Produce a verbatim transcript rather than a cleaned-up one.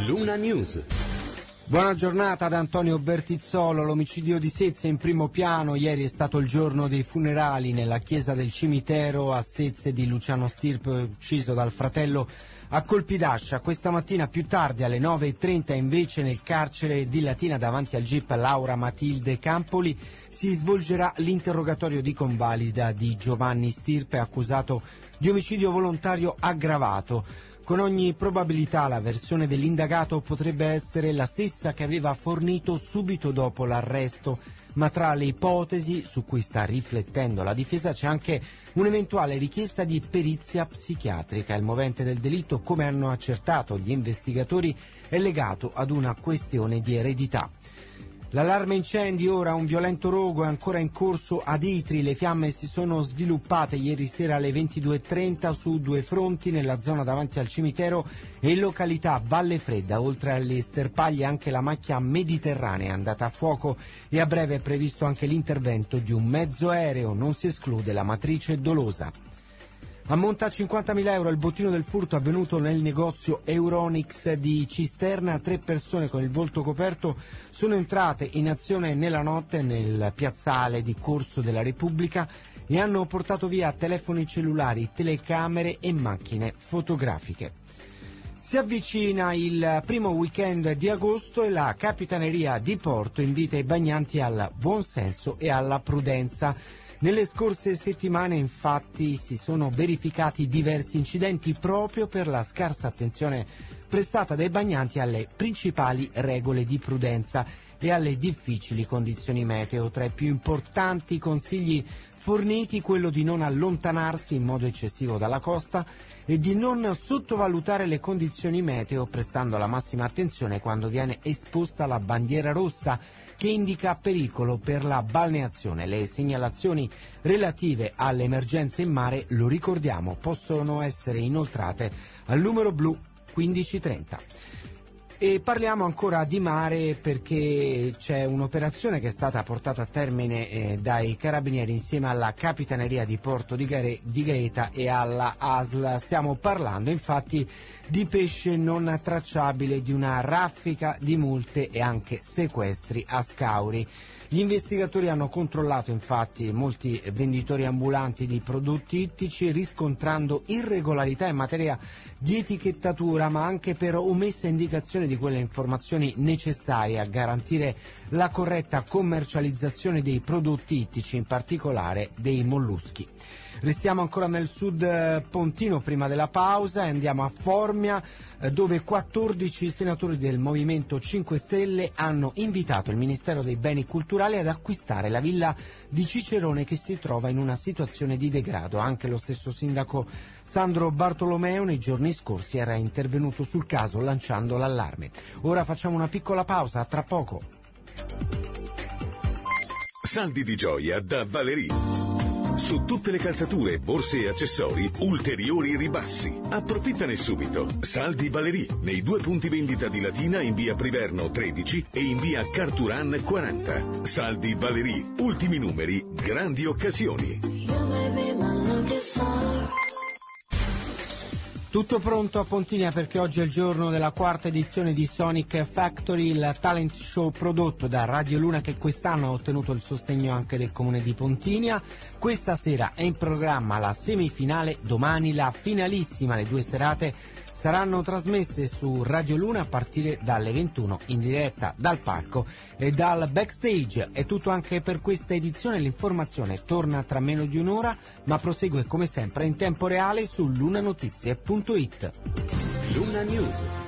Luna News. Buona giornata da Antonio Bertizzolo. L'omicidio di Sezze in primo piano. Ieri è stato il giorno dei funerali nella chiesa del cimitero a Sezze di Luciano Stirpe, ucciso dal fratello a colpi d'ascia. Questa mattina più tardi alle nove e trenta invece nel carcere di Latina davanti al Jeep Laura Matilde Campoli si svolgerà l'interrogatorio di convalida di Giovanni Stirpe, accusato di omicidio volontario aggravato. Con ogni probabilità la versione dell'indagato potrebbe essere la stessa che aveva fornito subito dopo l'arresto, ma tra le ipotesi su cui sta riflettendo la difesa c'è anche un'eventuale richiesta di perizia psichiatrica. Il movente del delitto, come hanno accertato gli investigatori, è legato ad una questione di eredità. L'allarme incendi, ora un violento rogo è ancora in corso ad Itri. Le fiamme si sono sviluppate ieri sera alle ventidue e trenta su due fronti nella zona davanti al cimitero e in località Valle Fredda. Oltre alle sterpaglie anche la macchia mediterranea è andata a fuoco e a breve è previsto anche l'intervento di un mezzo aereo. Non si esclude la matrice dolosa. Ammonta a cinquantamila euro il bottino del furto avvenuto nel negozio Euronics di Cisterna. Tre persone con il volto coperto sono entrate in azione nella notte nel piazzale di Corso della Repubblica e hanno portato via telefoni cellulari, telecamere e macchine fotografiche. Si avvicina il primo weekend di agosto e la Capitaneria di Porto invita i bagnanti al buonsenso e alla prudenza. Nelle scorse settimane infatti si sono verificati diversi incidenti proprio per la scarsa attenzione prestata dai bagnanti alle principali regole di prudenza e alle difficili condizioni meteo. Tra i più importanti consigli forniti quello di non allontanarsi in modo eccessivo dalla costa e di non sottovalutare le condizioni meteo prestando la massima attenzione quando viene esposta la bandiera rossa che indica pericolo per la balneazione. Le segnalazioni relative alle emergenze in mare, lo ricordiamo, possono essere inoltrate al numero blu quindici trenta. E parliamo ancora di mare perché c'è un'operazione che è stata portata a termine eh, dai carabinieri insieme alla Capitaneria di Porto di, Gare- di Gaeta e alla A S L. Stiamo parlando infatti di pesce non tracciabile, di una raffica di multe e anche sequestri a Scauri. Gli investigatori hanno controllato infatti molti venditori ambulanti di prodotti ittici riscontrando irregolarità in materia di etichettatura ma anche per omessa indicazione di quelle informazioni necessarie a garantire la corretta commercializzazione dei prodotti ittici, in particolare dei molluschi. Restiamo ancora nel sud pontino prima della pausa e andiamo a Formia dove quattordici senatori del Movimento cinque Stelle hanno invitato il Ministero dei Beni Culturali ad acquistare la villa di Cicerone che si trova in una situazione di degrado. Anche lo stesso sindaco Sandro Bartolomeo nei giorni scorsi era intervenuto sul caso lanciando l'allarme. Ora facciamo una piccola pausa, tra poco. Saldi di gioia da Valerie. Su tutte le calzature, borse e accessori, ulteriori ribassi. Approfittane subito. Saldi Valerie, nei due punti vendita di Latina in via Priverno tredici e in via Carturan quaranta. Saldi Valerie, ultimi numeri, grandi occasioni. Tutto pronto a Pontinia perché oggi è il giorno della quarta edizione di Sonic Factory, il talent show prodotto da Radio Luna che quest'anno ha ottenuto il sostegno anche del comune di Pontinia. Questa sera è in programma la semifinale, domani la finalissima. Le due serate saranno trasmesse su Radio Luna a partire dalle ventuno in diretta dal palco e dal backstage. È tutto anche per questa edizione, l'informazione torna tra meno di un'ora ma prosegue come sempre in tempo reale su lunanotizie punto it. Luna News.